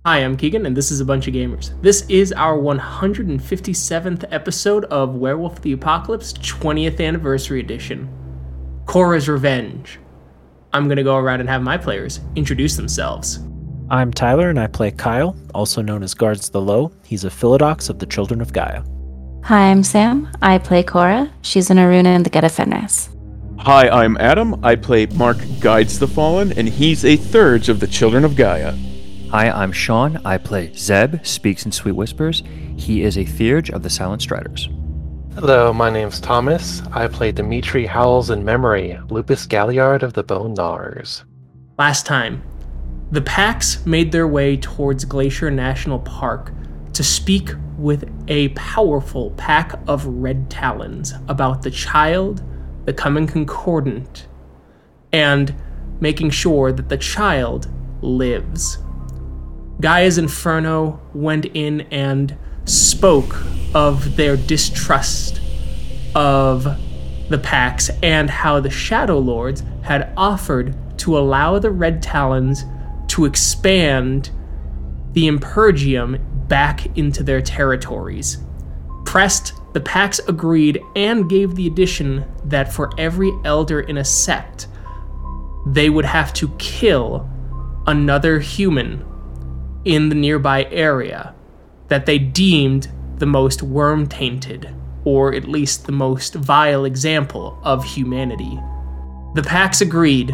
Hi, I'm Keegan, and this is A Bunch of Gamers. This is our 157th episode of Werewolf the Apocalypse 20th Anniversary Edition, Cora's Revenge. I'm going to go around and have my players introduce themselves. I'm Tyler, and I play Kyle, also known as Guards the Low. He's a Philodox of the Children of Gaia. Hi, I'm Sam. I play Cora. She's an Aruna in the Geta Fenris. Hi, I'm Adam. I play Mark Guides the Fallen, and he's a Thurge of the Children of Gaia. Hi, I'm Sean. I play Zeb, Speaks in Sweet Whispers. He is a Theurge of the Silent Striders. Hello, my name's Thomas. I play Dimitri Howells in Memory, Lupus Galliard of the Bone Gnawers. Last time, the Pax made their way towards Glacier National Park to speak with a powerful pack of Red Talons about the child becoming concordant and making sure that the child lives. Gaia's Inferno went in and spoke of their distrust of the Pax and how the Shadow Lords had offered to allow the Red Talons to expand the Impergium back into their territories. Pressed, the Pax agreed and gave the addition that for every elder in a sept, they would have to kill another human in the nearby area that they deemed the most worm-tainted, or at least the most vile example of humanity. The Pax agreed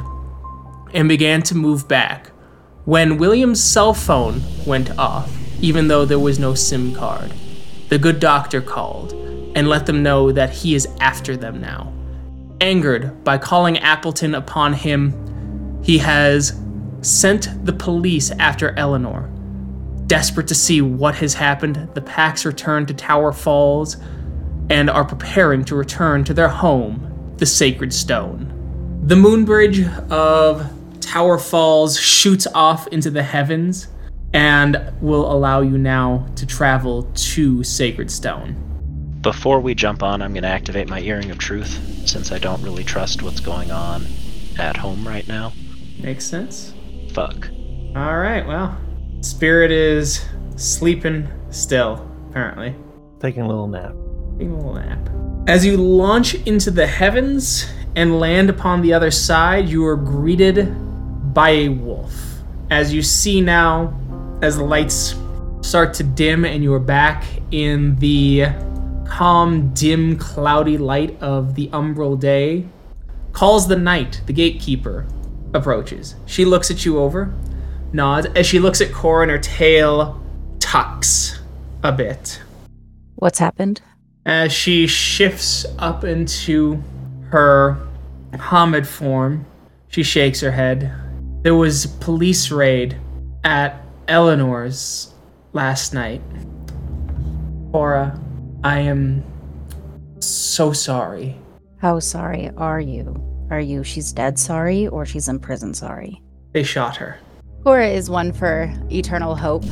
and began to move back when William's cell phone went off, even though there was no SIM card. The good doctor called and let them know that he is after them now. Angered by calling Appleton upon him, he has sent the police after Eleanor. Desperate to see what has happened, the Pax return to Tower Falls and are preparing to return to their home, the Sacred Stone. The moon bridge of Tower Falls shoots off into the heavens and will allow you now to travel to Sacred Stone. Before we jump on, I'm going to activate my Earring of Truth, since I don't really trust what's going on at home right now. Makes sense. Fuck. Alright, well, Spirit is sleeping still, apparently. Taking a little nap. Taking a little nap. As you launch into the heavens and land upon the other side, you are greeted by a wolf. As you see now, as the lights start to dim and you are back in the calm, dim, cloudy light of the umbral day, Calls the Knight, the gatekeeper, approaches. She looks at you over, nods. As she looks at Cora, and her tail tucks a bit. What's happened? As she shifts up into her Hamid form, she shakes her head. There was a police raid at Eleanor's last night. Cora, I am so sorry. How sorry are you? She's dead sorry, or she's in prison sorry? They shot her. Cora is one for eternal hope.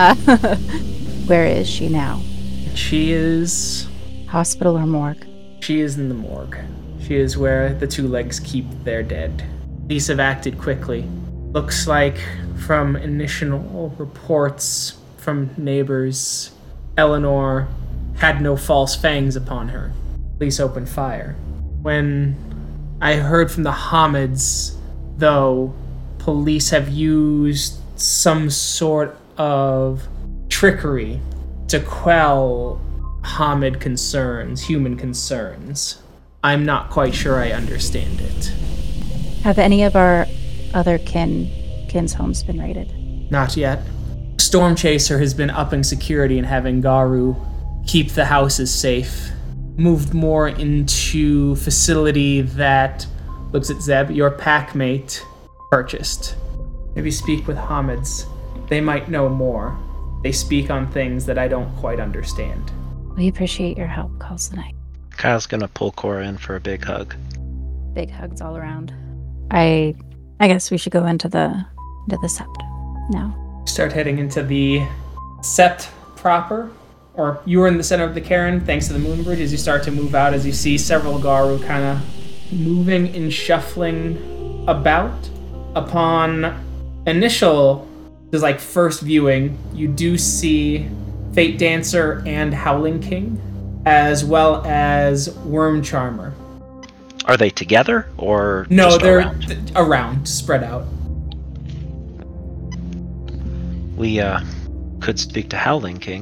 Where is she now? She is... Hospital or morgue? She is in the morgue. She is where the two legs keep their dead. Police have acted quickly. Looks like, from initial reports from neighbors, Eleanor had no false fangs upon her. Police opened fire. When I heard from the Hamids, though, police have used some sort of trickery to quell Hamid concerns, human concerns. I'm not quite sure I understand it. Have any of our other kin's homes been raided? Not yet. Storm Chaser has been upping security and having Garu keep the houses safe. Moved more into facility that, looks at Zeb, your packmate purchased. Maybe speak with Hamids. They might know more. They speak on things that I don't quite understand. We appreciate your help, Calls the Night. Kyle's going to pull Cora in for a big hug. Big hugs all around. I guess we should go into the sept now. Start heading into the sept proper, or you were in the center of the cairn thanks to the moon bridge. As you start to move out, as you see several Garu kind of moving and shuffling about. Upon initial is like first viewing, you do see Fate Dancer and Howling King, as well as Worm Charmer. Are they together or No, just they're around? around, spread out. We could speak to Howling King,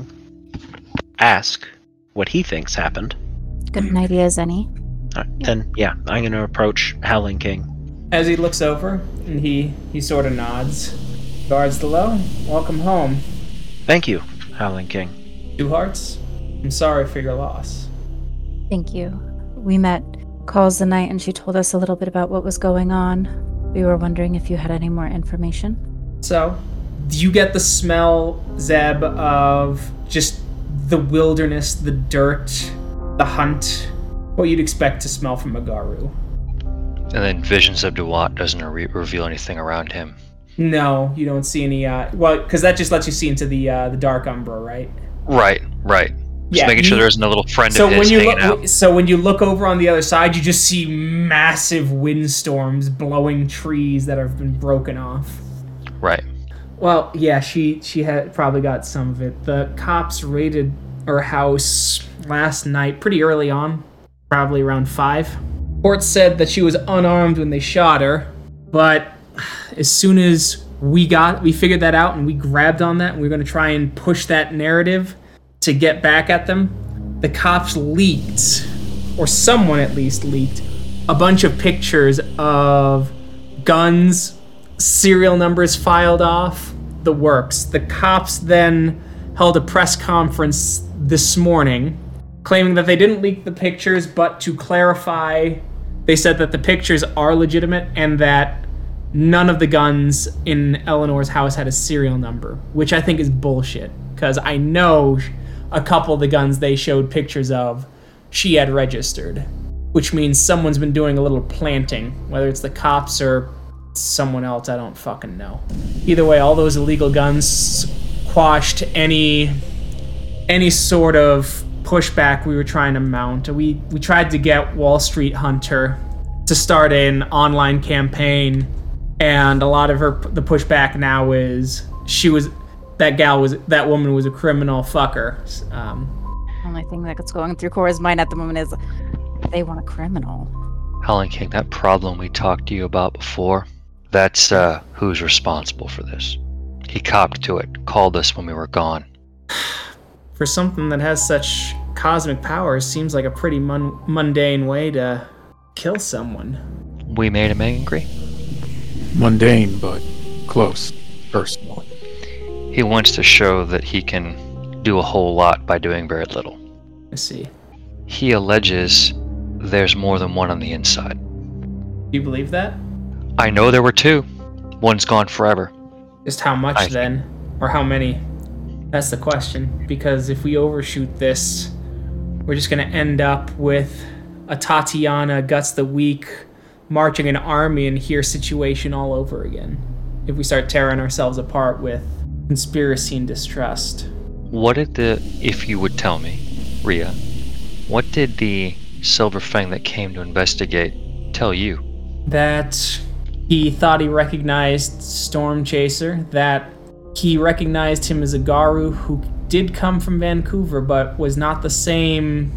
ask what he thinks happened. Good an idea as any. All right, then, yeah, I'm going to approach Howling King. As he looks over, and he sort of nods. Guards the low, welcome home. Thank you, Howling King. 2 hearts, I'm sorry for your loss. Thank you. We met Calls the night and she told us a little bit about what was going on. We were wondering if you had any more information. So, do you get the smell, Zeb, of just the wilderness, the dirt, the hunt? What you'd expect to smell from a Garu. And then Visions of Duat doesn't reveal anything around him. No, you don't see any, well, because that just lets you see into the Dark Umbra, right? Right. Just making sure there isn't a little friend of his hanging out. So when you look over on the other side, you just see massive windstorms blowing trees that have been broken off. Right. Well, yeah, she had probably got some of it. The cops raided her house last night, pretty early on, probably around 5. Court said that she was unarmed when they shot her, but as soon as we figured that out and we grabbed on that and we were going to try and push that narrative to get back at them, the cops leaked, or someone at least leaked, a bunch of pictures of guns, serial numbers filed off, the works. The cops then held a press conference this morning claiming that they didn't leak the pictures, but to clarify, they said that the pictures are legitimate and that none of the guns in Eleanor's house had a serial number, which I think is bullshit, because I know a couple of the guns they showed pictures of, she had registered, which means someone's been doing a little planting, whether it's the cops or someone else, I don't fucking know. Either way, all those illegal guns quashed any sort of pushback we were trying to mount. We tried to get Wall Street Hunter to start an online campaign, and a lot of the pushback now is that woman was a criminal fucker. Only thing that's going through Cora's mind at the moment is they want a criminal. Howling King, that problem we talked to you about before, that's who's responsible for this. He copped to it, called us when we were gone. For something that has such cosmic powers, seems like a pretty mundane way to kill someone. We made him angry. Mundane, but close. Personal. He wants to show that he can do a whole lot by doing very little. I see. He alleges there's more than one on the inside. Do you believe that? I know there were 2. One's gone forever. Just how much then? Or how many? That's the question. Because if we overshoot this, we're just going to end up with a Tatiana Guts the Weak marching an army and here situation all over again. If we start tearing ourselves apart with conspiracy and distrust. If you would tell me, Rhea, what did the Silver Fang that came to investigate tell you? That he thought he recognized Storm Chaser, that he recognized him as a Garu who did come from Vancouver but was not the same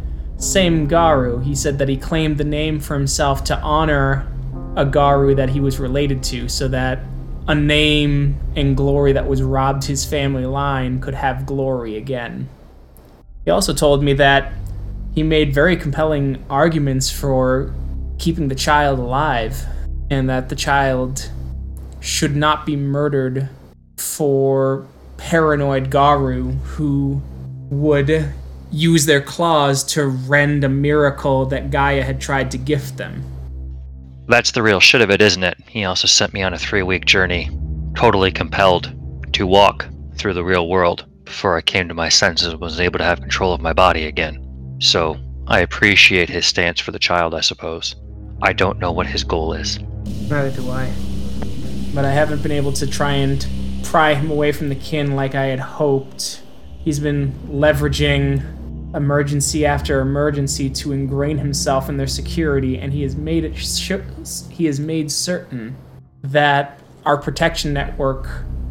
Garu. He said that he claimed the name for himself to honor a Garu that he was related to, so that a name and glory that was robbed his family line could have glory again. He also told me that he made very compelling arguments for keeping the child alive, and that the child should not be murdered for paranoid Garu who would use their claws to rend a miracle that Gaia had tried to gift them. That's the real shit of it, isn't it? He also sent me on a 3-week journey, totally compelled to walk through the real world before I came to my senses and was able to have control of my body again. So, I appreciate his stance for the child, I suppose. I don't know what his goal is. Neither do I. But I haven't been able to try and pry him away from the kin like I had hoped. He's been leveraging emergency after emergency to ingrain himself in their security, and he has made certain that our protection network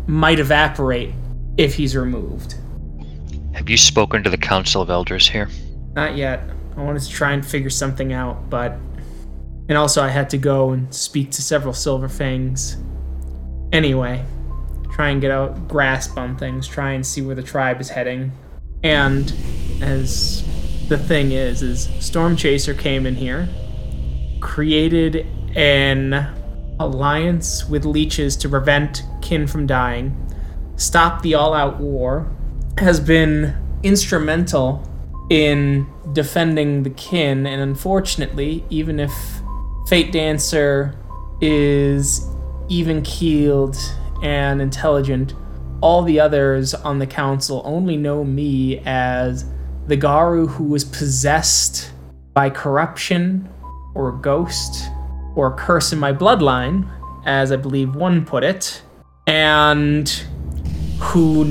might evaporate if he's removed. Have you spoken to the Council of Elders here? Not yet. I wanted to try and figure something out, but... And also I had to go and speak to several Silver Fangs. Anyway, try and get a grasp on things, try and see where the tribe is heading. And as the thing is Storm Chaser came in here, created an alliance with leeches to prevent kin from dying, stopped the all-out war, has been instrumental in defending the kin, and unfortunately, even if Fate Dancer is even-keeled and intelligent, all the others on the council only know me as the Garou who was possessed by corruption or a ghost or a curse in my bloodline, as I believe one put it, and who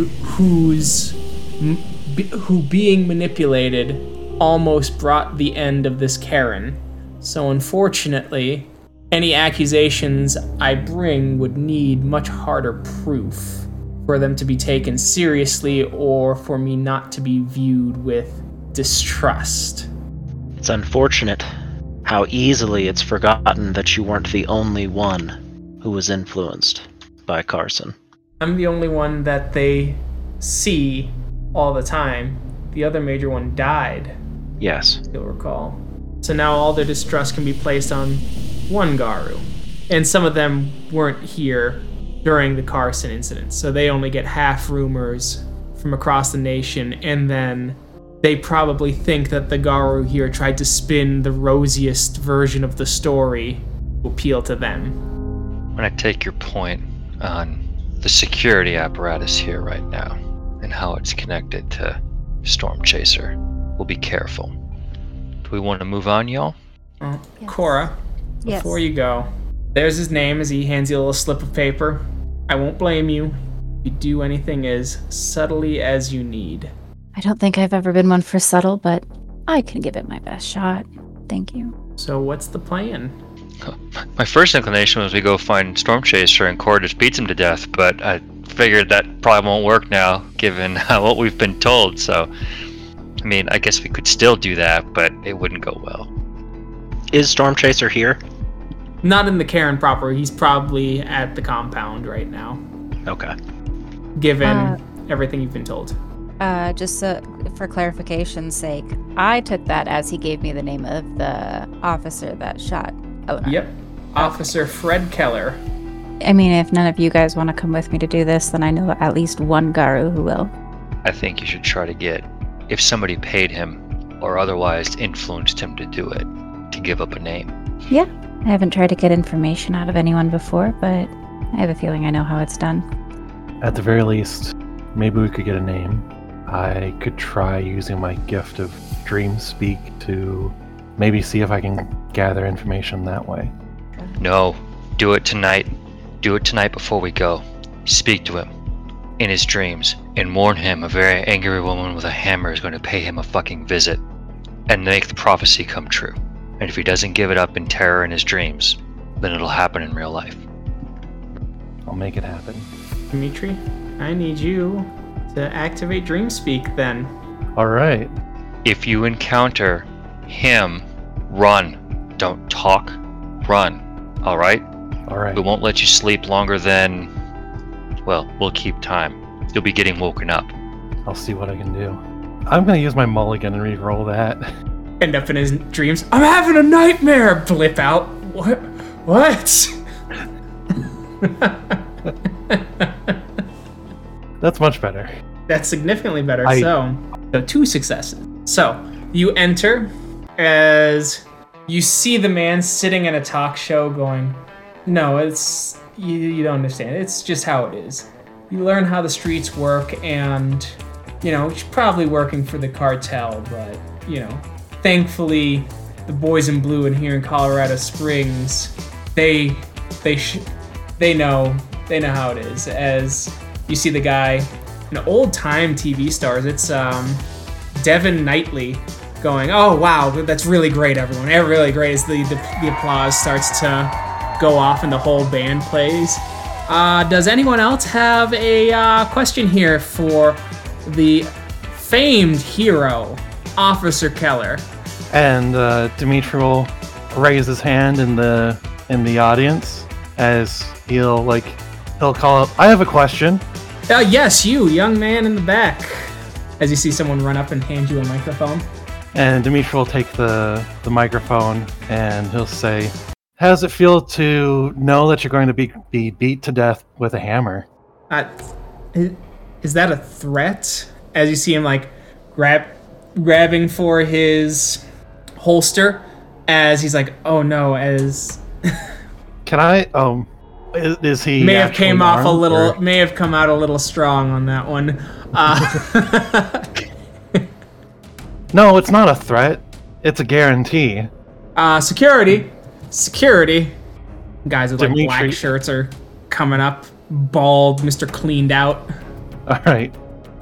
being manipulated almost brought the end of this Karen. So unfortunately, any accusations I bring would need much harder proof for them to be taken seriously or for me not to be viewed with distrust. It's unfortunate how easily it's forgotten that you weren't the only one who was influenced by Carson. I'm the only one that they see all the time. The other major one died, Yes. you'll recall. So now all their distrust can be placed on one Garou. And some of them weren't here during the Carson incident, so they only get half rumors from across the nation, and then they probably think that the Garou here tried to spin the rosiest version of the story to appeal to them. When I take your point on the security apparatus here right now and how it's connected to Storm Chaser, we'll be careful. Do we want to move on, y'all? Yes. Yes. Cora, Yes. before you go, there's his name as he hands you a little slip of paper. I won't blame you. You do anything as subtly as you need. I don't think I've ever been one for subtle, but I can give it my best shot. Thank you. So what's the plan? My first inclination was we go find Storm Chaser and Cora just beats him to death, but I figured that probably won't work now, given what we've been told, so... I mean, I guess we could still do that, but it wouldn't go well. Is Storm Chaser here? Not in the Karen proper. He's probably at the compound right now, Okay. given everything you've been told. Just for clarification's sake, I took that as he gave me the name of the officer that shot Eleanor. Yep. Officer Fred Keller. I mean, if none of you guys want to come with me to do this, then I know at least one Garou who will. I think you should try to get, if somebody paid him or otherwise influenced him to do it, to give up a name. Yeah, I haven't tried to get information out of anyone before, but I have a feeling I know how it's done. At the very least, maybe we could get a name. I could try using my gift of dream speak to maybe see if I can gather information that way. No, do it tonight. Do it tonight before we go. Speak to him in his dreams and warn him a very angry woman with a hammer is going to pay him a fucking visit and make the prophecy come true. And if he doesn't give it up in terror in his dreams, then it'll happen in real life. I'll make it happen. Dimitri, I need you to activate Dreamspeak then. All right. If you encounter him, run. Don't talk, run. Alright? All right. We won't let you sleep longer than... Well, we'll keep time. You'll be getting woken up. I'll see what I can do. I'm going to use my mulligan and re-roll that. End up in his dreams. I'm having a nightmare! Blip out. What? That's much better. That's significantly better. So 2 successes. So, you enter as you see the man sitting in a talk show going, no, it's... You don't understand. It's just how it is. You learn how the streets work and, he's probably working for the cartel, but, thankfully, the boys in blue in here in Colorado Springs, they know how it is. As you see the guy, an old-time TV stars, it's Devin Knightley going, oh, wow, that's really great, everyone. Really great as the applause starts to go off and the whole band plays. Does anyone else have a question here for the famed hero, Officer Keller? And Dimitri will raise his hand in the audience as he'll call up. I have a question. Yes, you, young man in the back. As you see someone run up and hand you a microphone. And Dimitri will take the microphone and he'll say, "How does it feel to know that you're going to be beat to death with a hammer?" Is that a threat? As you see him like grabbing for his holster, as he's like, "Oh no!" As can I? Is he may have came off a little, or? may have come out a little strong on that one. No, it's not a threat. It's a guarantee. Security. Guys with like Dimitri. black shirts are coming up. Bald, Mr. Cleaned Out. All right.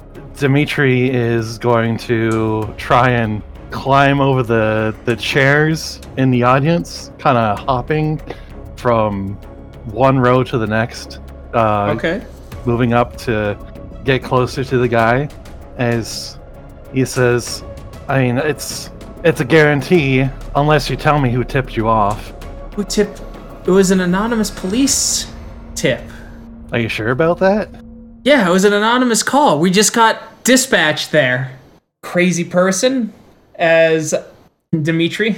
Dimitri is going to try and climb over the chairs in the audience, kind of hopping from one row to the next. Okay. Moving up to get closer to the guy, as he says, "I mean, it's a guarantee unless you tell me who tipped you off." Who tipped? It was an anonymous police tip. Are you sure about that? Yeah, it was an anonymous call. We just got dispatched there. Crazy person, as Dimitri.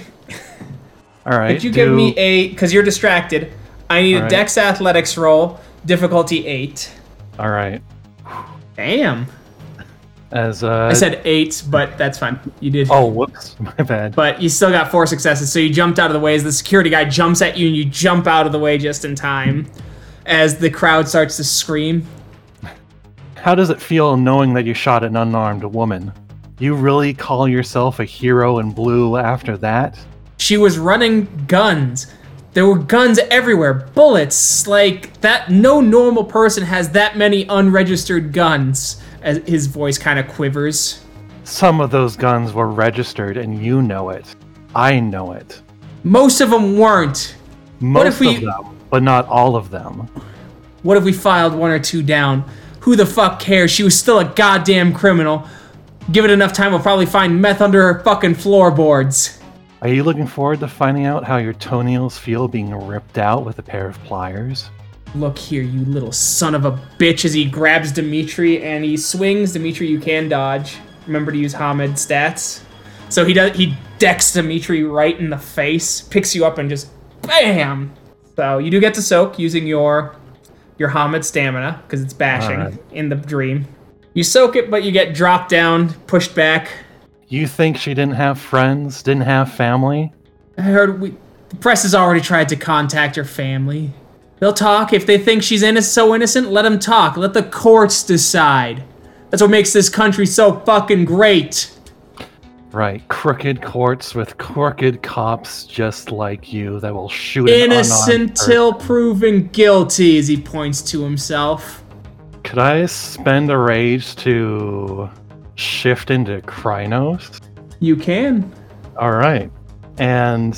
All right. Could you give me because you're distracted, I need a Dex Athletics roll, difficulty 8. All right. Damn. As I said 8, but that's fine. You did. Oh, whoops, my bad. But you still got 4 successes, so you jumped out of the way as the security guy jumps at you, and you jump out of the way just in time as the crowd starts to scream. How does it feel knowing that you shot an unarmed woman? You really call yourself a hero in blue after that? She was running guns. There were guns everywhere, bullets, like that. No normal person has that many unregistered guns. As his voice kind of quivers. Some of those guns were registered, and you know it. I know it. Most of them weren't. Most of them, but not all of them. What if we filed 1 or 2 down? Who the fuck cares? She was still a goddamn criminal. Give it enough time, we'll probably find meth under her fucking floorboards. Are you looking forward to finding out how your toenails feel being ripped out with a pair of pliers? Look here, you little son of a bitch, as he grabs Dimitri and he swings. Dimitri, you can dodge. Remember to use Hamid stats. So he decks Dimitri right in the face, picks you up and just BAM! So you do get to soak using your Hamid stamina, because it's bashing in the dream. You soak it, but you get dropped down, pushed back. You think she didn't have friends, didn't have family? I heard the press has already tried to contact her family. They'll talk. If they think she's so innocent, let them talk. Let the courts decide. That's what makes this country so fucking great. Right, crooked courts with crooked cops just like you that will shoot innocent till proven guilty, as he points to himself. Could I spend a rage to shift into Krynos? You can. All right, and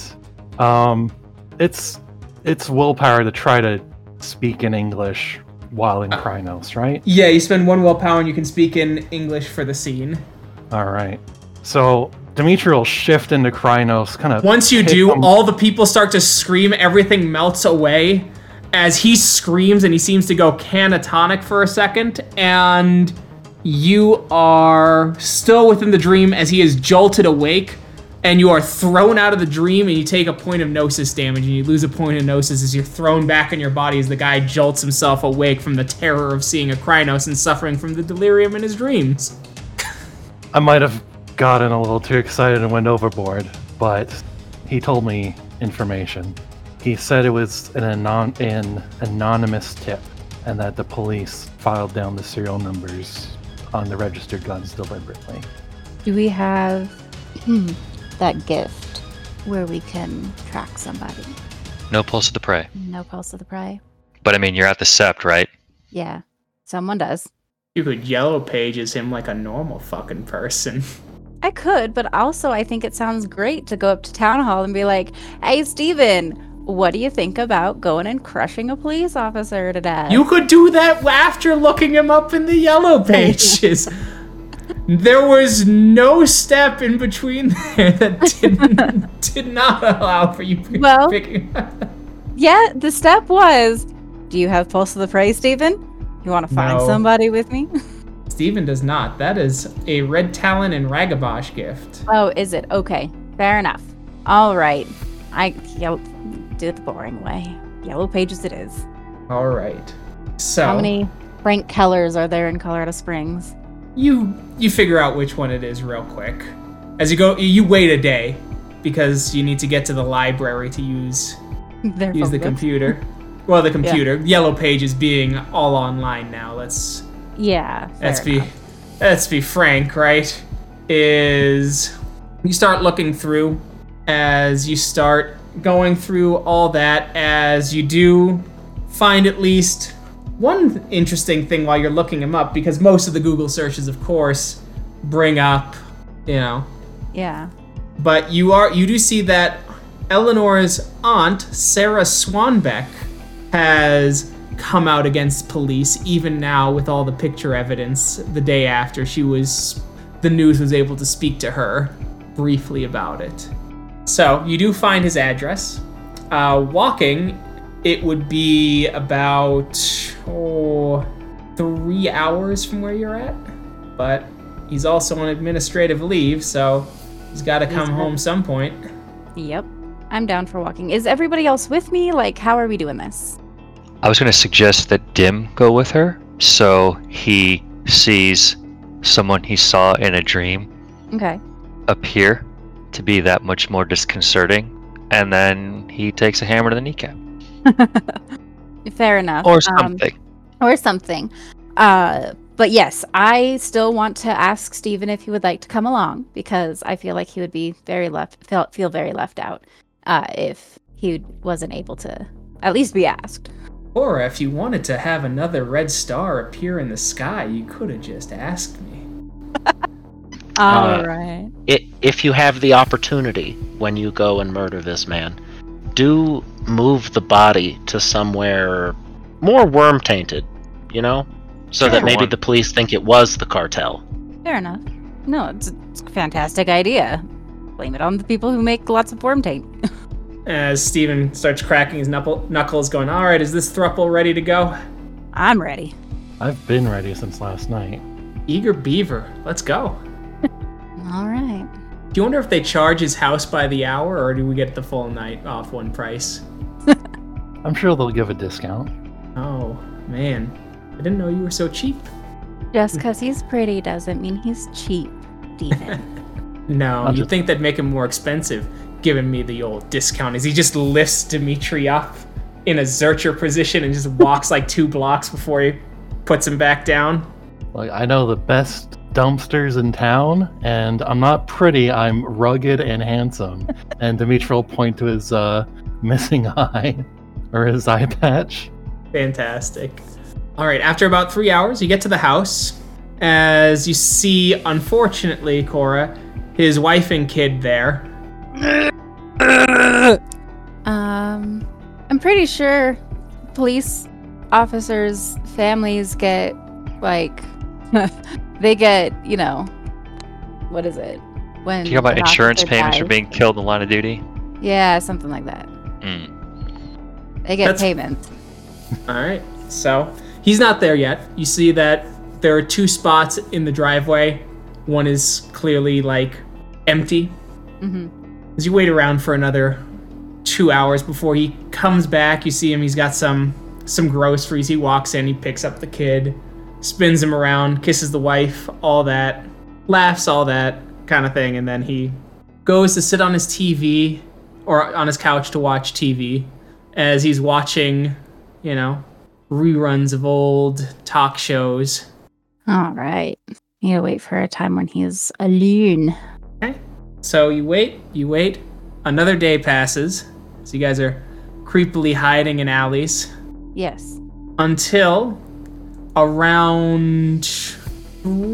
it's willpower to try to speak in English while in Krynos, right? Yeah, you spend 1 willpower and you can speak in English for the scene. All right. So Dimitri will shift into Krynos, kind of. Once you do, all the people start to scream. Everything melts away as he screams, and he seems to go catatonic for a second. And you are still within the dream as he is jolted awake, and you are thrown out of the dream, and you take a point of gnosis damage, and you lose a point of gnosis as you're thrown back in your body as the guy jolts himself awake from the terror of seeing a Krynos and suffering from the delirium in his dreams. I might have gotten a little too excited and went overboard, but he told me information. He said it was an anonymous tip, and that the police filed down the serial numbers on the registered guns deliberately. Do we have that gift where we can track somebody? No Pulse of the Prey. No Pulse of the Prey? But I mean, you're at the Sept, right? Yeah, someone does. You could yellow pages him like a normal fucking person. I could, but also I think it sounds great to go up to Town Hall and be like, "Hey, Steven, what do you think about going and crushing a police officer to death? You could do that after looking him up in the yellow pages. There was no step in between there that did not allow for you picking up. Yeah, the step was, do you have Pulse of the Prey, Stephen? You want to find somebody with me? Stephen does not. That is a Red Talon and Ragabosh gift. Oh, is it? Okay, fair enough. All right. Do it the boring way. Yellow pages it is. All right. So how many Frank Kellers are there in Colorado Springs? You figure out which one it is real quick. As you go, you wait a day because you need to get to the library to use the computer. Well, the computer. Yeah. Yellow Pages being all online now. Let's be frank, right? Is you start looking through as you start going through all that, as you do find at least one interesting thing while you're looking him up, because most of the Google searches, of course, bring up, Yeah. But you do see that Eleanor's aunt, Sarah Swanbeck, has come out against police, even now with all the picture evidence the day after the news was able to speak to her briefly about it. So you do find his address. Walking, it would be about 3 hours from where you're at, but he's also on administrative leave, so he's got to come home some point. Yep, I'm down for walking. Is everybody else with me? Like, how are we doing this? I was going to suggest that Dim go with her, so he sees someone he saw in a dream appear to be that much more disconcerting, and then he takes a hammer to the kneecap. Fair enough. Or something. But yes, I still want to ask Stephen if he would like to come along, because I feel like he would be feel very left out if he wasn't able to at least be asked. Or if you wanted to have another red star appear in the sky, you could have just asked me. All right. If you have the opportunity when you go and murder this man, do move the body to somewhere more worm-tainted, so that maybe the police think it was the cartel. Fair enough. No, it's a fantastic idea. Blame it on the people who make lots of worm taint. As Stephen starts cracking his knuckles, going, all right, is this thruple ready to go? I'm ready. I've been ready since last night. Eager beaver, let's go. All right. Do you wonder if they charge his house by the hour, or do we get the full night off one price? I'm sure they'll give a discount. Oh, man. I didn't know you were so cheap. Just because he's pretty doesn't mean he's cheap, Stephen. No, you'd think that'd make him more expensive, giving me the old discount, as he just lifts Dimitri up in a Zercher position and just walks like 2 blocks before he puts him back down. Like, I know the best dumpsters in town, and I'm not pretty, I'm rugged and handsome. And Dimitri will point to his missing eye, or his eye patch. Fantastic. All right, after about 3 hours, you get to the house, as you see, unfortunately, Cora, his wife and kid there. I'm pretty sure police officers' families get, they get, what is it? When Do you know about insurance payments dies? for being killed in the line of duty? Yeah, something like that. They get payments. All right, so he's not there yet. You see that there are 2 spots in the driveway. One is clearly, empty. Mm-hmm. As you wait around for another 2 hours before he comes back, you see him. He's got some groceries. He walks in, he picks up the kid, spins him around, kisses the wife, all that, laughs, all that kind of thing, and then he goes to sit on his TV, or on his couch to watch TV, as he's watching, reruns of old talk shows. All right. Need to wait for a time when he's alone. Okay. So you wait. Another day passes. So you guys are creepily hiding in alleys. Yes. Until around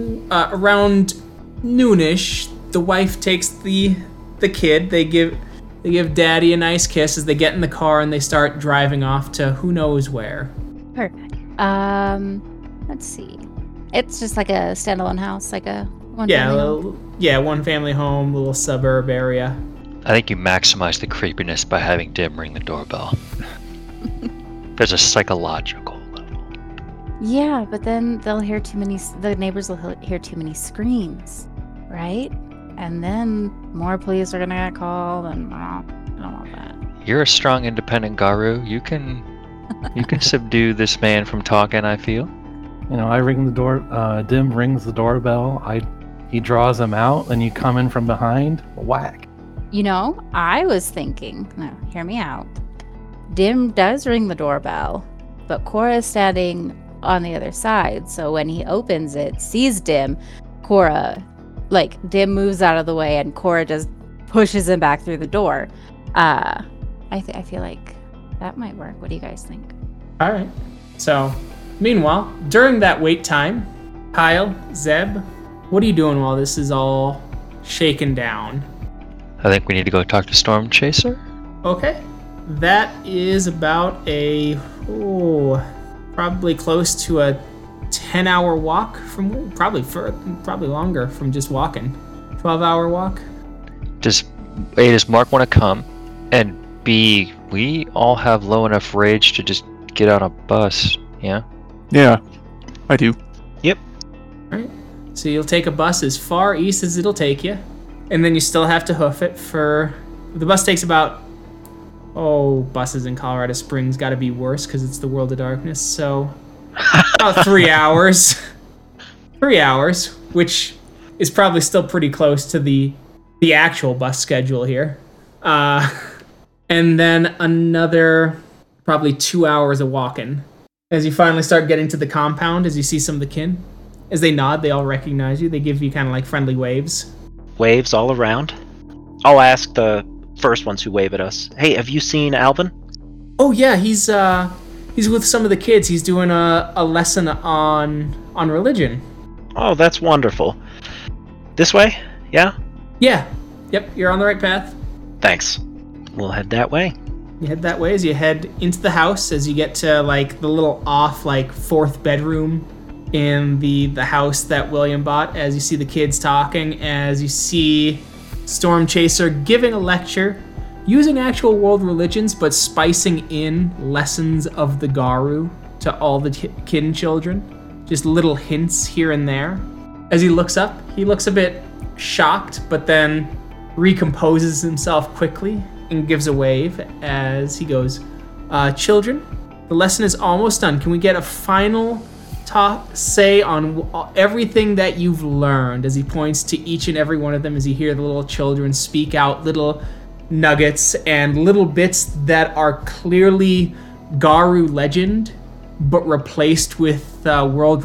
noonish, the wife takes the kid. They give Daddy a nice kiss as they get in the car and they start driving off to who knows where. Perfect. Let's see. It's just like a standalone house, like a one family home. One family home, little suburb area. I think you maximize the creepiness by having Dim ring the doorbell. There's a psychological level. Yeah, but then the neighbors will hear too many screams, right? And then more police are gonna get called, and I don't want that. You're a strong, independent Garu. You can subdue this man from talking, I feel. I ring the door. Dim rings the doorbell. He draws him out, and you come in from behind. Whack. I was thinking. No, hear me out. Dim does ring the doorbell, but Cora is standing on the other side. So when he opens it, sees Dim, Dim moves out of the way, and Cora just pushes him back through the door. I feel like that might work. What do you guys think? All right. So, meanwhile, during that wait time, Kyle, Zeb, what are you doing while this is all shaken down? I think we need to go talk to Storm Chaser. Okay. That is about probably close to a 10-hour walk from probably longer from just walking. 12-hour walk. Does Mark want to come? And B, we all have low enough rage to just get on a bus, yeah? Yeah, I do. Yep. All right. So you'll take a bus as far east as it'll take you, and then you still have to hoof it the bus takes about, buses in Colorado Springs got to be worse because it's the World of Darkness, so about 3 hours. 3 hours, which is probably still pretty close to the actual bus schedule here. And then another probably 2 hours of walking. As you finally start getting to the compound, as you see some of the kin, as they nod, they all recognize you. They give you kind of like friendly waves. Waves all around. I'll ask the first ones who wave at us. Hey, have you seen Alvin? Oh yeah, he's with some of the kids. He's doing a lesson on religion. Oh, that's wonderful. This way? Yeah? Yeah. Yep, you're on the right path. Thanks. We'll head that way. You head that way as you head into the house, as you get to like the little off like fourth bedroom in the house that William bought, as you see the kids talking, as you see Storm Chaser giving a lecture using actual world religions but spicing in lessons of the Garu to all the kin children. Just little hints here and there. As he looks up, he looks a bit shocked, but then recomposes himself quickly and gives a wave as he goes, children, the lesson is almost done. Can we get a final say on everything that you've learned? As he points to each and every one of them, as you hear the little children speak out little nuggets and little bits that are clearly Garu legend, but replaced with world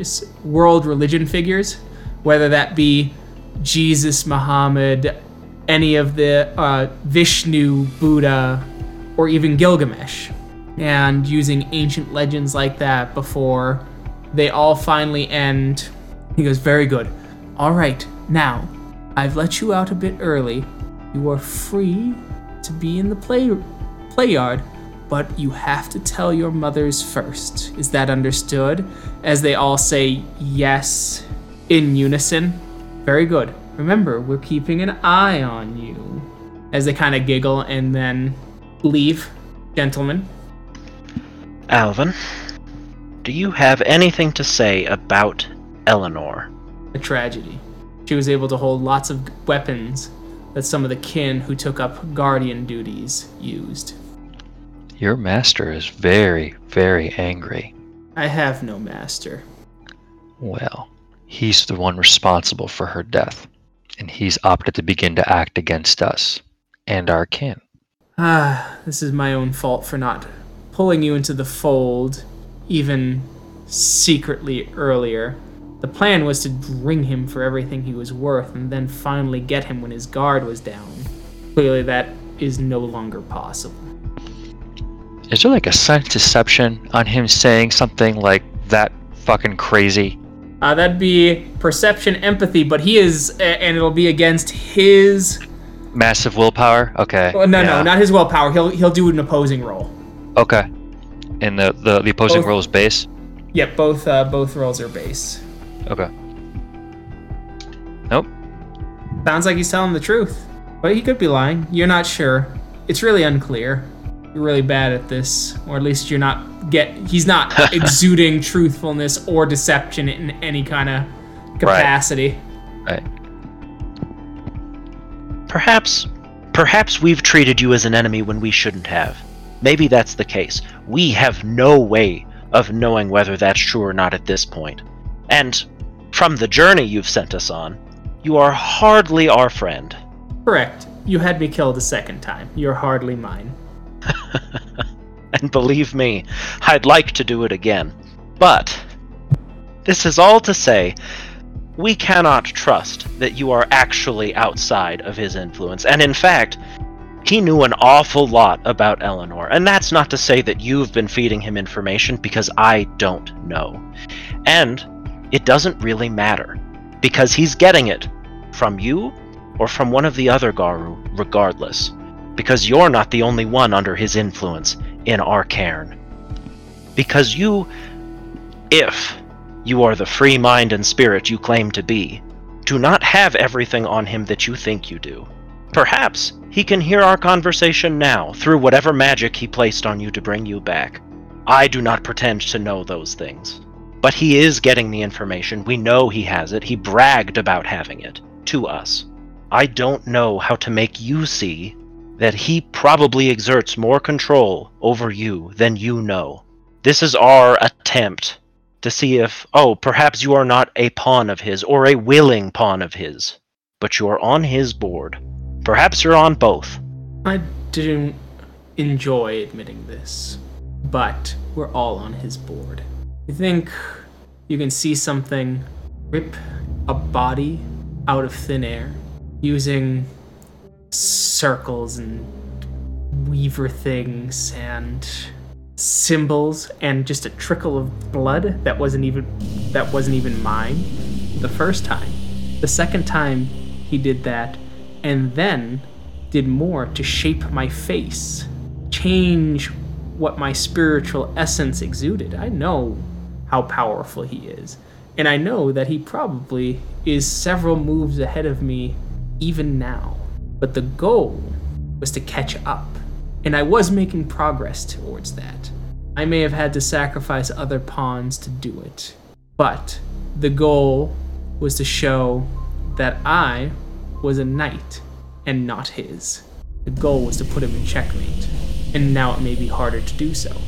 religion figures, whether that be Jesus, Muhammad, any of the Vishnu, Buddha, or even Gilgamesh, and using ancient legends like that before they all finally end. He goes, very good. All right, now, I've let you out a bit early. You are free to be in the play yard, but you have to tell your mothers first. Is that understood? As they all say yes in unison. Very good. Remember, we're keeping an eye on you. As they kind of giggle and then leave. Gentlemen. Alvin, do you have anything to say about Eleanor? A tragedy. She was able to hold lots of weapons that some of the kin who took up guardian duties used. Your master is very, very angry. I have no master. Well, he's the one responsible for her death, and he's opted to begin to act against us and our kin. This is my own fault for not pulling you into the fold, even secretly earlier. The plan was to bring him for everything he was worth, and then finally get him when his guard was down. Clearly that is no longer possible. Is there like a sense deception on him saying something like that fucking crazy? That'd be perception, empathy, but he is, and it'll be against his Massive willpower? Okay. Well, no, yeah. not his willpower. He'll do an opposing roll. Okay. And the opposing roll is base? Yep, both rolls are base. Okay. Nope. Sounds like he's telling the truth. But he could be lying. You're not sure. It's really unclear. You're really bad at this. Or at least he's not exuding truthfulness or deception in any kind of capacity. Right. Perhaps we've treated you as an enemy when we shouldn't have. Maybe that's the case. We have no way of knowing whether that's true or not at this point. And from the journey you've sent us on, you are hardly our friend. Correct. You had me killed a second time. You're hardly mine. And believe me, I'd like to do it again. But this is all to say, we cannot trust that you are actually outside of his influence. And in fact, he knew an awful lot about Eleanor. And that's not to say that you've been feeding him information, because I don't know. And it doesn't really matter, because he's getting it from you or from one of the other Garou, regardless. Because you're not the only one under his influence in our cairn. Because if you are the free mind and spirit you claim to be, do not have everything on him that you think you do. Perhaps he can hear our conversation now through whatever magic he placed on you to bring you back. I do not pretend to know those things. But he is getting the information. We know he has it. He bragged about having it to us. I don't know how to make you see that he probably exerts more control over you than you know. This is our attempt to see if, perhaps you are not a pawn of his, or a willing pawn of his, but you're on his board. Perhaps you're on both. I didn't enjoy admitting this, but we're all on his board. You think you can see something rip a body out of thin air using circles and weaver things and symbols and just a trickle of blood that wasn't even mine the first time. The second time he did that, and then did more to shape my face, change what my spiritual essence exuded. I know how powerful he is, and I know that he probably is several moves ahead of me even now. But the goal was to catch up, and I was making progress towards that. I may have had to sacrifice other pawns to do it, but the goal was to show that I was a knight and not his. The goal was to put him in checkmate, and now it may be harder to do so.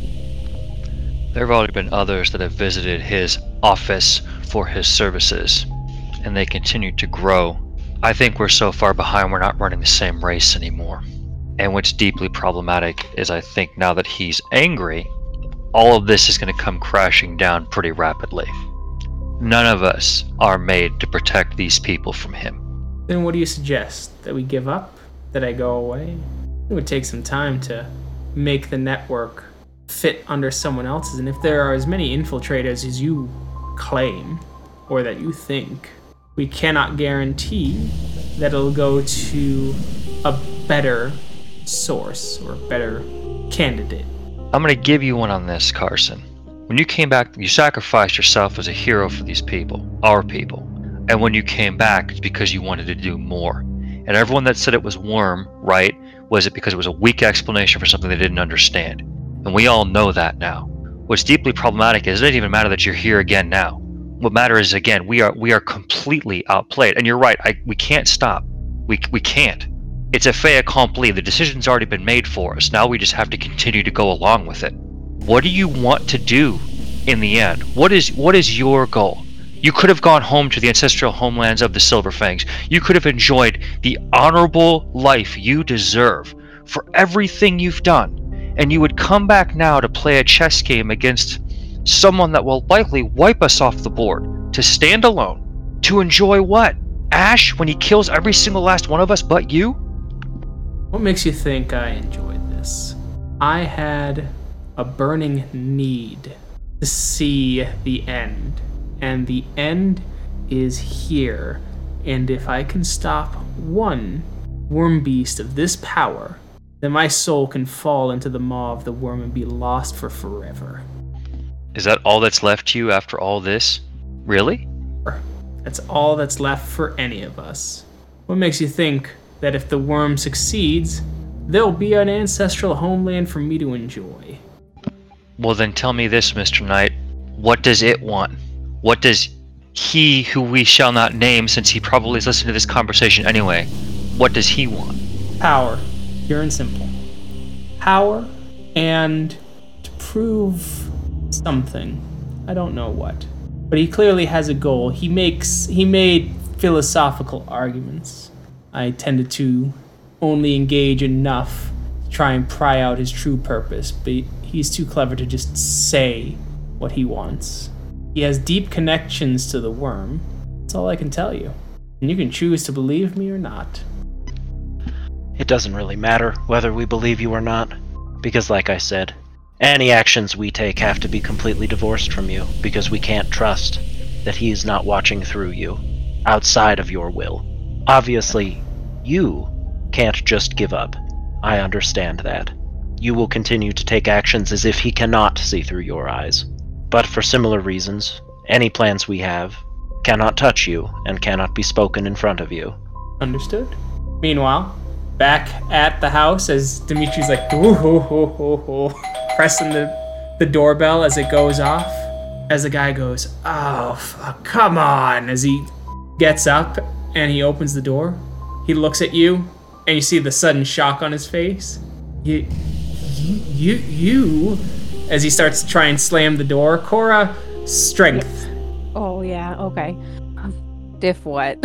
There have already been others that have visited his office for his services, and they continue to grow. I think we're so far behind we're not running the same race anymore. And what's deeply problematic is I think now that he's angry, all of this is going to come crashing down pretty rapidly. None of us are made to protect these people from him. Then what do you suggest? That we give up? That I go away? It would take some time to make the network fit under someone else's, and if there are as many infiltrators as you claim, or that you think, we cannot guarantee that it'll go to a better source or a better candidate. I'm going to give you one on this, Carson. When you came back, you sacrificed yourself as a hero for these people, our people. And when you came back, it's because you wanted to do more. And everyone that said it was worm, right, was it because it was a weak explanation for something they didn't understand. And we all know that now. What's deeply problematic is it doesn't even matter that you're here again now. What matters is, again, we are completely outplayed. And you're right, we can't stop. We can't. It's a fait accompli. The decision's already been made for us. Now we just have to continue to go along with it. What do you want to do in the end? What is your goal? You could have gone home to the ancestral homelands of the Silverfangs. You could have enjoyed the honorable life you deserve for everything you've done. And you would come back now to play a chess game against someone that will likely wipe us off the board, to stand alone, to enjoy what? Ash, when he kills every single last one of us but you? What makes you think I enjoyed this? I had a burning need to see the end. And the end is here. And if I can stop one worm beast of this power, then my soul can fall into the maw of the worm and be lost for forever. Is that all that's left to you after all this? Really? That's all that's left for any of us. What makes you think that if the worm succeeds, there'll be an ancestral homeland for me to enjoy? Well then tell me this, Mr. Knight. What does it want? What does he who we shall not name, since he probably is listening to this conversation anyway, what does he want? Power. Pure and simple. Power and to prove something. I don't know what. But he clearly has a goal. He made philosophical arguments. I tended to only engage enough to try and pry out his true purpose, but he's too clever to just say what he wants. He has deep connections to the worm. That's all I can tell you. And you can choose to believe me or not. It doesn't really matter whether we believe you or not, because like I said, any actions we take have to be completely divorced from you, because we can't trust that he is not watching through you, outside of your will. Obviously, you can't just give up. I understand that. You will continue to take actions as if he cannot see through your eyes. But for similar reasons, any plans we have cannot touch you and cannot be spoken in front of you. Understood. Meanwhile, back at the house, as Dimitri's like, ooh, ho, ho, ho, ho, pressing the doorbell as it goes off, as the guy goes, oh, fuck, come on, as he gets up and he opens the door, he looks at you, and you see the sudden shock on his face. You, as he starts to try and slam the door. Cora, strength. Oh, yeah, okay. Diff what?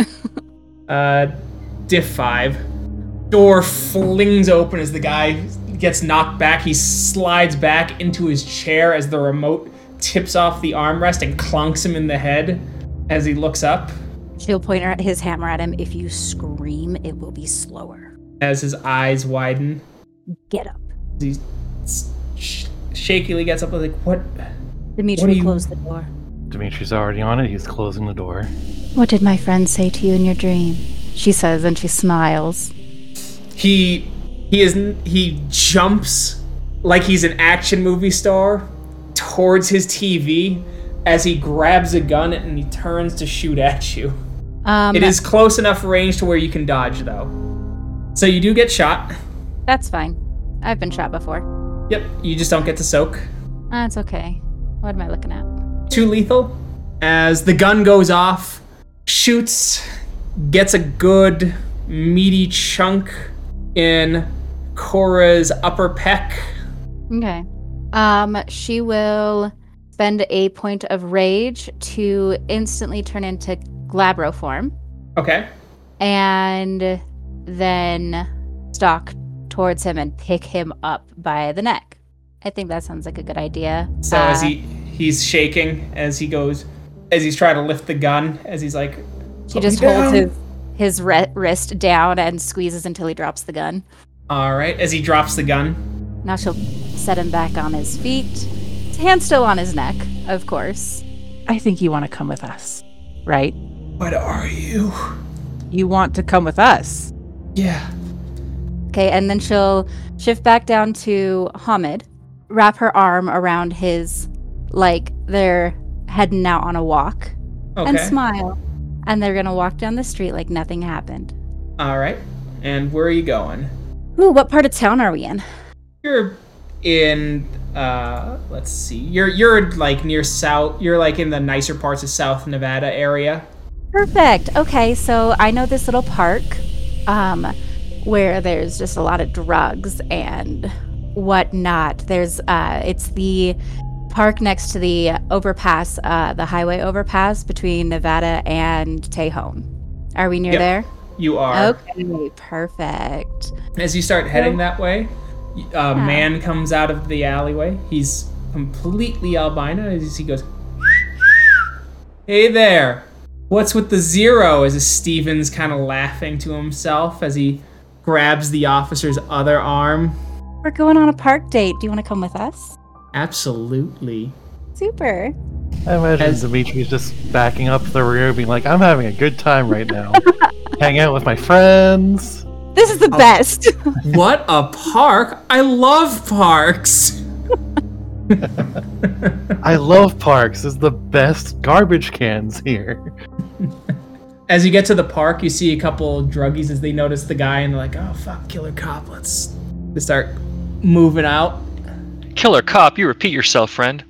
Diff 5. Door flings open as the guy gets knocked back. He slides back into his chair as the remote tips off the armrest and clunks him in the head as he looks up. She'll point his hammer at him. If you scream, it will be slower. As his eyes widen. Get up. He shakily gets up like, what? Dimitri, close the door. Dimitri's already on it. He's closing the door. What did my friend say to you in your dream? She says, and she smiles. He jumps like he's an action movie star towards his TV as he grabs a gun and he turns to shoot at you. It is close enough range to where you can dodge, though. So you do get shot. That's fine. I've been shot before. Yep, you just don't get to soak. That's okay. What am I looking at? Too lethal. As the gun goes off, shoots, gets a good meaty chunk in Cora's upper pec. Okay. She will spend a point of rage to instantly turn into Glabro form. Okay. And then stalk towards him and pick him up by the neck. I think that sounds like a good idea. So as he's shaking as he's trying to lift the gun, as he's like, she just holds his wrist down and squeezes until he drops the gun. All right. As he drops the gun, now she'll set him back on his feet. His hand still on his neck, of course. I think you want to come with us, right? What are you? You want to come with us? Yeah. Okay, and then she'll shift back down to Hamid, wrap her arm around his, like they're heading out on a walk, and smile. And they're gonna walk down the street like nothing happened. All right. And where are you going? Ooh, what part of town are we in? You're in, let's see. You're like near south. You're like in the nicer parts of South Nevada area. Perfect. Okay, so I know this little park, where there's just a lot of drugs and whatnot. There's, it's the park next to the overpass, the highway overpass between Nevada and Tejon. Are we near there? You are. Okay, perfect. As you start heading that way, a man comes out of the alleyway. He's completely albino as he goes, "Hey there, what's with the zero?" As Steven's kind of laughing to himself as he grabs the officer's other arm. We're going on a park date. Do you want to come with us? Absolutely. Super. I imagine Dimitri's just backing up the rear, being like, I'm having a good time right now. Hang out with my friends. This is the best. What a park! I love parks! I love parks. There's the best garbage cans here. As you get to the park, you see a couple druggies as they notice the guy and they're like, oh fuck, killer cop, they start moving out. Killer cop, you repeat yourself, friend.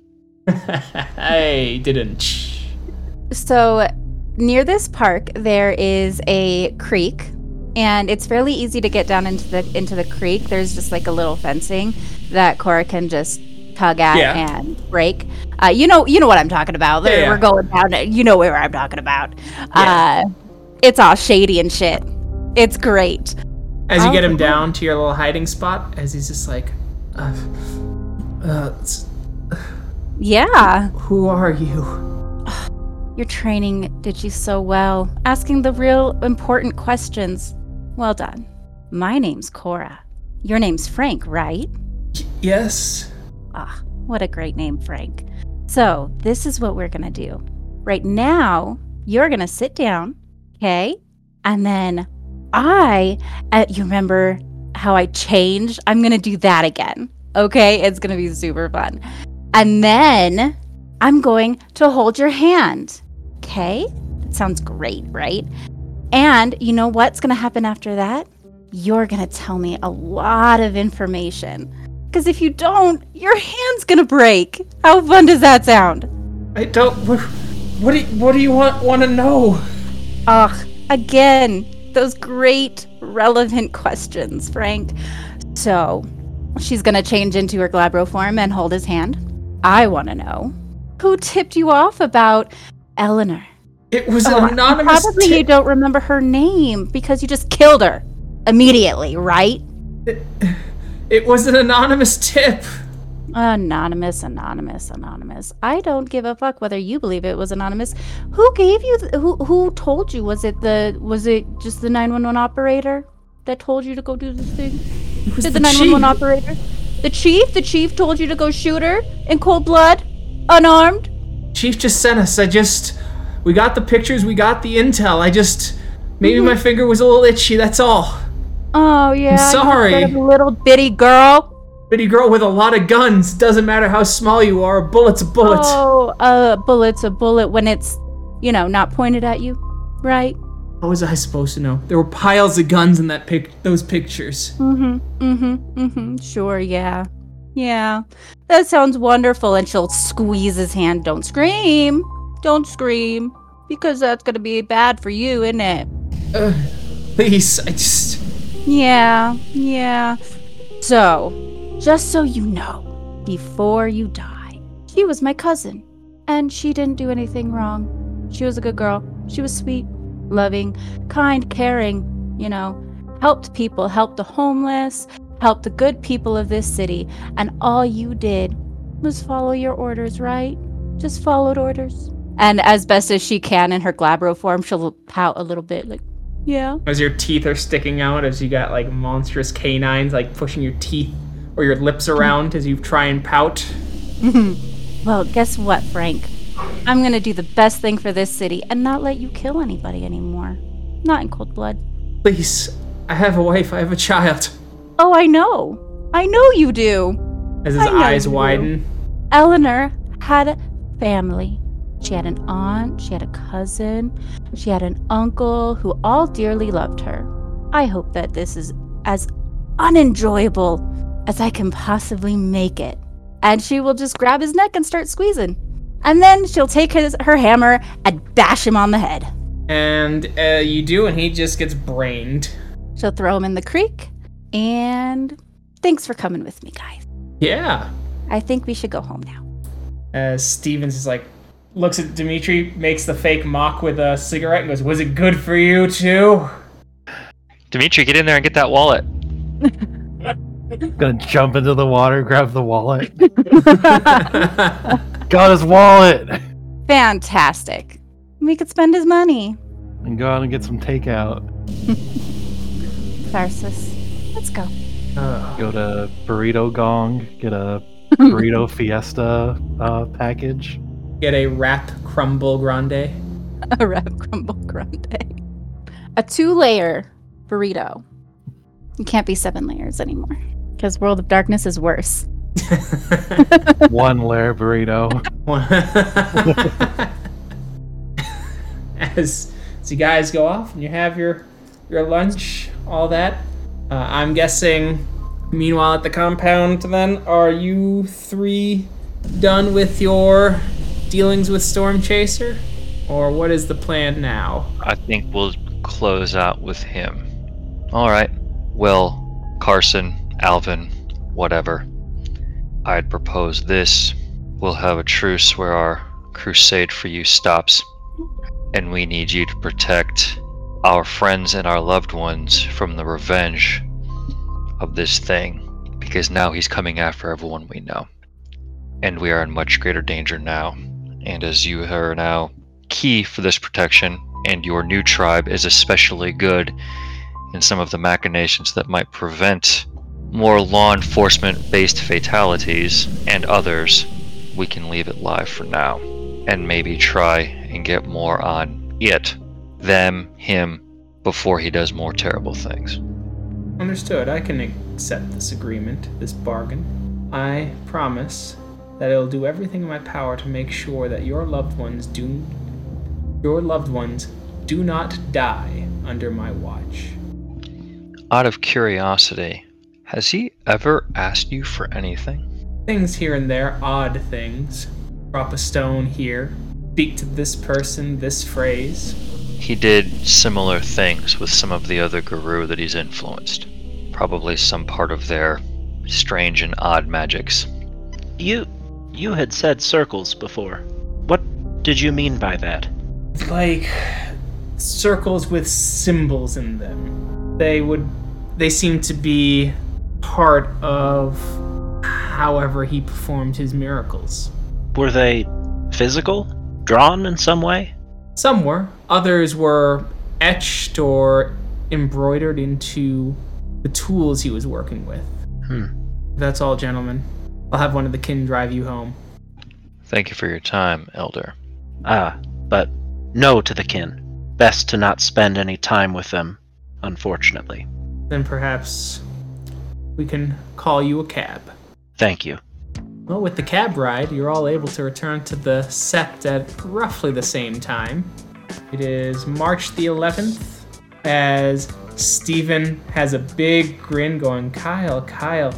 I didn't. So, near this park, there is a creek, and it's fairly easy to get down into the creek. There's just like a little fencing that Cora can just tug at and break. You know what I'm talking about. We're going down. You know where I'm talking about. Yeah. It's all shady and shit. It's great. As you get him down to your little hiding spot, as he's just like, yeah. Who are you? Your training did you so well, asking the real important questions. Well done. My name's Cora. Your name's Frank, right? Yes. Ah, what a great name, Frank. So, this is what we're gonna do. Right now, you're gonna sit down, okay? And then you remember how I changed? I'm gonna do that again, okay? It's gonna be super fun. And then I'm going to hold your hand. Okay? That sounds great, right? And you know what's going to happen after that? You're going to tell me a lot of information. Because if you don't, your hand's going to break. How fun does that sound? I don't... What do you want to know? Ugh, again, those great, relevant questions, Frank. So, she's going to change into her Glabro form and hold his hand. I want to know, who tipped you off about Eleanor? It was an anonymous Probably you don't remember her name because you just killed her immediately, right? It was an anonymous tip. Anonymous. I don't give a fuck whether you believe it was anonymous. Who gave you? Who told you? Was it just the 911 operator that told you to go do this thing? It was Did the the 911 chief. operator? The chief? The chief told you to go shoot her in cold blood, unarmed? Chief just sent us. We got the pictures. We got the intel. Maybe my finger was a little itchy. That's all. Oh yeah. I'm sorry. You little bitty girl. Bitty girl with a lot of guns. Doesn't matter how small you are. A bullet's a bullet. Oh, a bullet's a bullet when it's, not pointed at you, right? How was I supposed to know? There were piles of guns in those pictures. Sure, yeah. Yeah. That sounds wonderful. And she'll squeeze his hand. Don't scream. Don't scream. Because that's going to be bad for you, isn't it? Please, Yeah. So, just so you know, before you die, she was my cousin. And she didn't do anything wrong. She was a good girl. She was sweet, loving, kind, caring, helped people, helped the homeless, helped the good people of this city. And all you did was follow your orders, right? Just followed orders. And as best as she can in her Glabro form, she'll pout a little bit, like, yeah. As your teeth are sticking out, as you got like monstrous canines like pushing your teeth or your lips around as you try and pout. Well, guess what, Frank? I'm gonna do the best thing for this city and not let you kill anybody anymore. Not in cold blood. Please, I have a wife, I have a child. Oh, I know. I know you do. As his I know eyes you do. widen. Eleanor had a family. She had an aunt, she had a cousin, she had an uncle who all dearly loved her. I hope that this is as unenjoyable as I can possibly make it. And she will just grab his neck and start squeezing. And then she'll take her hammer and bash him on the head. And you do, and he just gets brained. She'll throw him in the creek. And thanks for coming with me, guys. Yeah. I think we should go home now. As Stevens is like, looks at Dimitri, makes the fake mock with a cigarette and goes, was it good for you too? Dimitri, get in there and get that wallet. Gonna jump into the water, grab the wallet. Got his wallet! Fantastic. We could spend his money. And go out and get some takeout. Tharsis, let's go. Go to Burrito Gong, get a Burrito Fiesta package. Get a wrap crumble grande. A wrap crumble grande. A 2-layer burrito You can't be 7 layers anymore. Because World of Darkness is worse. 1 layer burrito. As you guys go off and you have your lunch, all that, I'm guessing, meanwhile at the compound then, are you 3 done with your dealings with Storm Chaser? Or what is the plan now? I think we'll close out with him. Alright. Will, Carson, Alvin, whatever. I'd propose this. We'll have a truce where our crusade for you stops. And we need you to protect our friends and our loved ones from the revenge of this thing. Because now he's coming after everyone we know. And we are in much greater danger now. And as you are now key for this protection, and your new tribe is especially good in some of the machinations that might prevent more law enforcement based fatalities and others, we can leave it live for now and maybe try and get more on it, them, him, before he does more terrible things. Understood. I can accept this agreement, this bargain. I promise that I'll do everything in my power to make sure that your loved ones do not die under my watch. Out of curiosity, has he ever asked you for anything? Things here and there, odd things. Drop a stone here, speak to this person, this phrase. He did similar things with some of the other guru that he's influenced. Probably some part of their strange and odd magics. You had said circles before. What did you mean by that? Like circles with symbols in them. They seem to be part of however he performed his miracles. Were they physical? Drawn in some way? Some were. Others were etched or embroidered into the tools he was working with. That's all, gentlemen. I'll have one of the kin drive you home. Thank you for your time, Elder. But no to the kin. Best to not spend any time with them, unfortunately. Then perhaps we can call you a cab. Thank you. Well, with the cab ride, you're all able to return to the Sept at roughly the same time. It is March the 11th, as Steven has a big grin going, Kyle.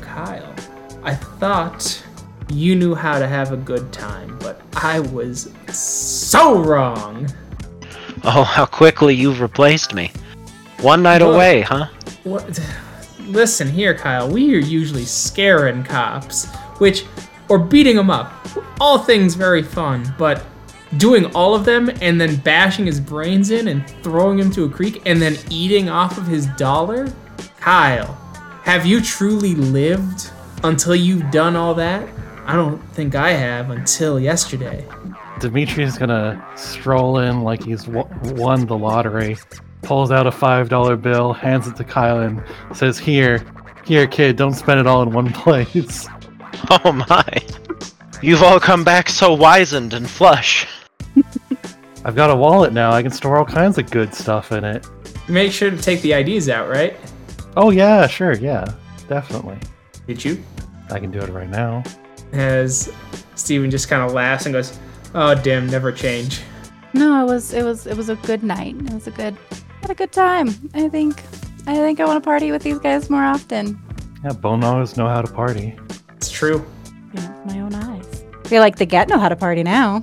I thought you knew how to have a good time, but I was so wrong. Oh, how quickly you've replaced me. One night away, huh? What? Listen here, Kyle. We are usually scaring cops, or beating them up. All things very fun, but doing all of them and then bashing his brains in and throwing him to a creek and then eating off of his dollar? Kyle, have you truly lived until you've done all that? I don't think I have until yesterday. Dimitri's gonna stroll in like he's won the lottery, pulls out a $5 bill, hands it to Kyle, and says, Here, kid, don't spend it all in one place. Oh my. You've all come back so wizened and flush. I've got a wallet now. I can store all kinds of good stuff in it. Make sure to take the IDs out, right? Oh yeah, sure, yeah, definitely. Did you? I can do it right now. As Steven just kind of laughs and goes, "Oh, damn, never change." No, it was a good night. Had a good time. I think I want to party with these guys more often. Yeah, bone knows know how to party. It's true. Yeah, my own eyes. I feel like the Get know how to party now.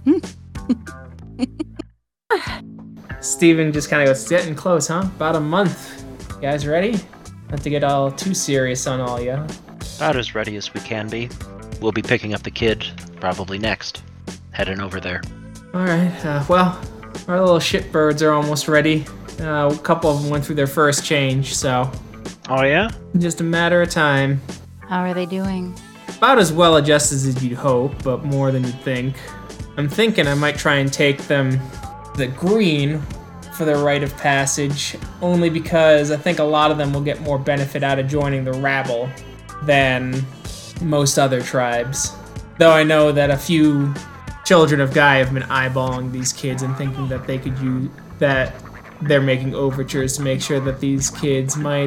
Steven just kind of goes, "Getting close, huh? About a month. You guys ready? Not to get all too serious on all ya." About as ready as we can be. We'll be picking up the kid probably next. Heading over there. All right. Well, our little shitbirds are almost ready. A couple of them went through their first change, so Oh yeah? just a matter of time. How are they doing? About as well adjusted as you'd hope, but more than you'd think. I'm thinking I might try and take them to the green for their rite of passage, only because I think a lot of them will get more benefit out of joining the rabble than most other tribes. Though I know that a few children of Guy have been eyeballing these kids and thinking that they could use that they're making overtures to make sure that these kids might,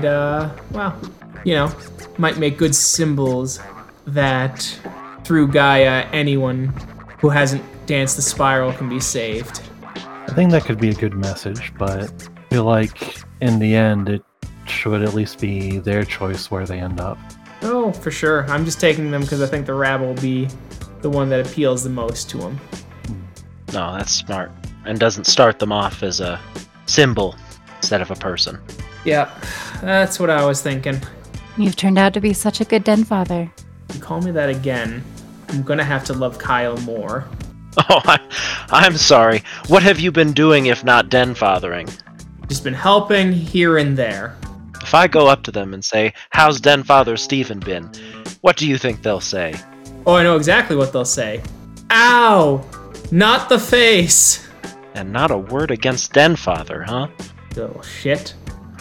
might make good symbols that through Gaia, anyone who hasn't danced the spiral can be saved. I think that could be a good message, but I feel like in the end it should at least be their choice where they end up. Oh, for sure. I'm just taking them because I think the rabble will be the one that appeals the most to them. No, that's smart. And doesn't start them off as a symbol instead of a person. Yeah, that's what I was thinking. You've turned out to be such a good den father. You call me that again, I'm gonna have to love Kyle more. Oh, I'm sorry. What have you been doing if not den fathering? Just been helping here and there. If I go up to them and say, "How's den father Stephen been?" What do you think they'll say? Oh, I know exactly what they'll say. Ow! Not the face! And not a word against den father, huh? Oh, shit.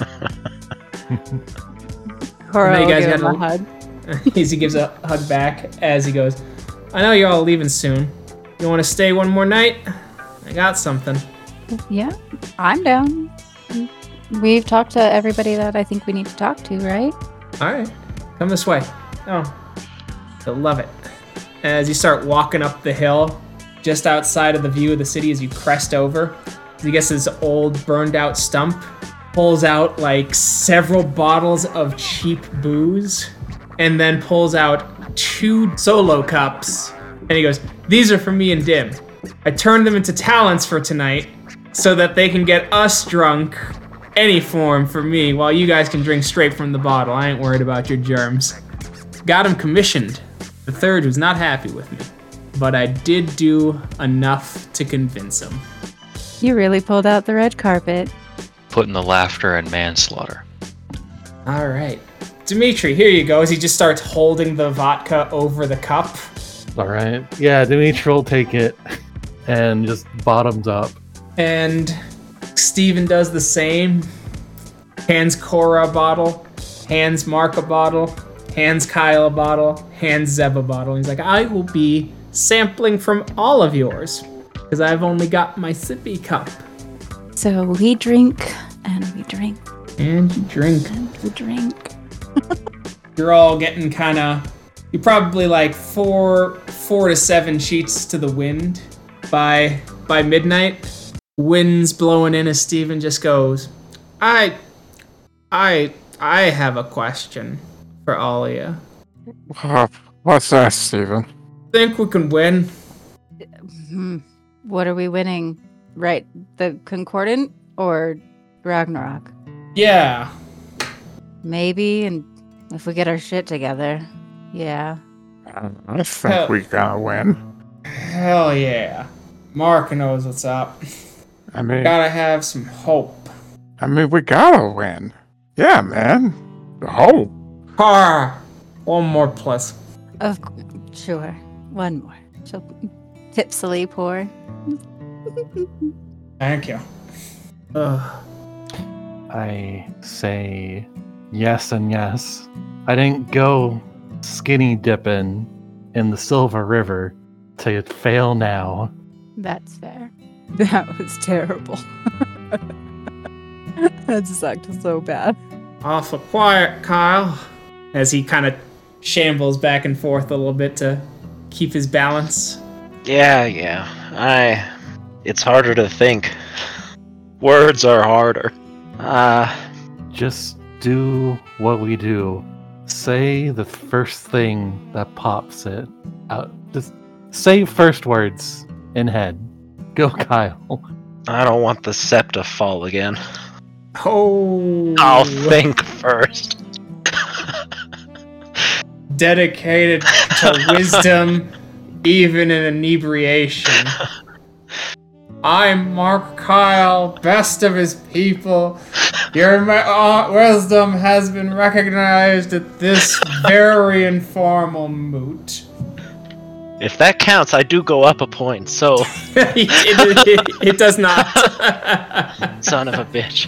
Cora And then will you guys give him got a hug. As he gives a hug back as he goes, I know you're all leaving soon. You want to stay one more night? I got something. Yeah, I'm down. We've talked to everybody that I think we need to talk to, right? Alright, come this way. Oh, you'll love it. As you start walking up the hill, just outside of the view of the city as you crest over, you get this old burned out stump, pulls out like several bottles of cheap booze, and then pulls out 2 solo cups. And he goes, these are for me and Dim. I turned them into talents for tonight so that they can get us drunk any form for me while you guys can drink straight from the bottle. I ain't worried about your germs. Got him commissioned. The third was not happy with me, but I did do enough to convince him. You really pulled out the red carpet. Putting the laughter and manslaughter. All right. Dimitri, here you go, as he just starts holding the vodka over the cup. All right. Yeah, Dimitri will take it and just bottoms up. And Steven does the same. Hands Cora a bottle, hands Mark a bottle, hands Kyle a bottle, hands Zeb a bottle. He's like, I will be sampling from all of yours because I've only got my sippy cup. So we drink, and we drink, And you drink. and we drink. You're all getting kind of, you're probably like 4 to 7 sheets to the wind by midnight. Wind's blowing in as Steven just goes, I have a question for all of you. What's that, Steven? Think we can win? What are we winning? Right, the Concordant or Ragnarok? Yeah. Maybe, and if we get our shit together, yeah. I think we gotta win. Hell yeah. Mark knows what's up. I mean, Gotta have some hope. we gotta win. Yeah, man. The hope. One more plus. Sure. One more. She'll tipsily pour. Thank you. I say yes and yes. I didn't go skinny dipping in the Silver River to fail now. That's fair. That was terrible. That sucked so bad. Awful quiet, Kyle. As he kind of shambles back and forth a little bit to keep his balance. Yeah. It's harder to think. Words are harder. Just do what we do. Say the first thing that pops it out. Just say first words in head. Go, Kyle. I don't want the sept to fall again. Oh. I'll think first. Dedicated to wisdom, even in inebriation. I'm Mark Kyle, best of his people. Your wisdom has been recognized at this very informal moot. If that counts, I do go up a point, so... it does not. Son of a bitch.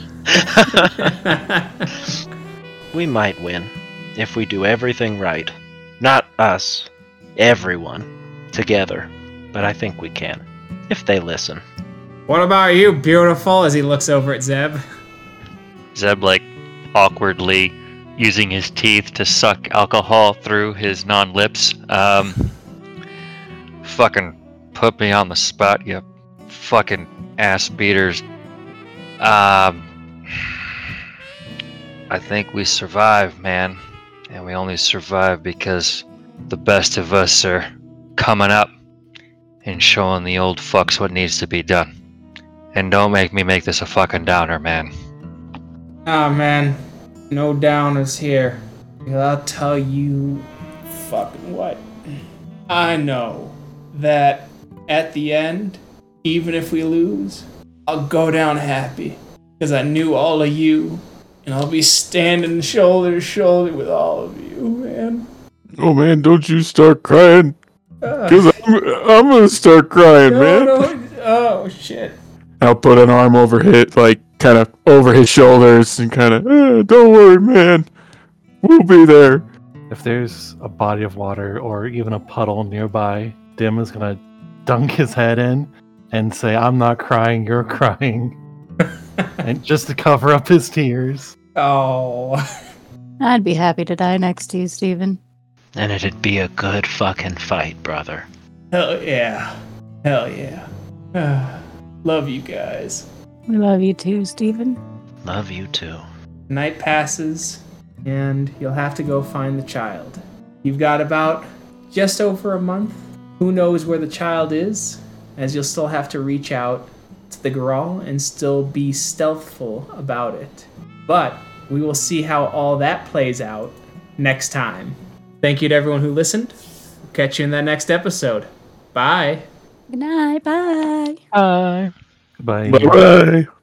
We might win, if we do everything right. Not us, everyone, together. But I think we can, if they listen. What about you, beautiful? As he looks over at Zeb. Zeb, like, awkwardly using his teeth to suck alcohol through his non-lips. Fucking put me on the spot, you fucking ass beaters. I think we survived, man. And we only survived because the best of us are coming up and showing the old fucks what needs to be done. And don't make me make this a fucking downer, man. Ah, man. No downers here. I'll tell you fucking what. I know that at the end, even if we lose, I'll go down happy. Because I knew all of you. And I'll be standing shoulder to shoulder with all of you, man. Oh man, don't you start crying. Because I'm going to start crying, man. No. Oh, shit. I'll put an arm over kind of over his shoulders and kind of, don't worry, man. We'll be there. If there's a body of water or even a puddle nearby, Dim is going to dunk his head in and say, I'm not crying, you're crying. And just to cover up his tears. Oh. I'd be happy to die next to you, Steven. And it'd be a good fucking fight, brother. Hell yeah. Hell yeah. Love you guys. We love you too, Steven. Love you too. Night passes, and you'll have to go find the child. You've got about just over a month. Who knows where the child is, as you'll still have to reach out to the Grawl and still be stealthful about it. But we will see how all that plays out next time. Thank you to everyone who listened. We'll catch you in that next episode. Bye. Good night. Bye. Bye. Bye. Bye-bye.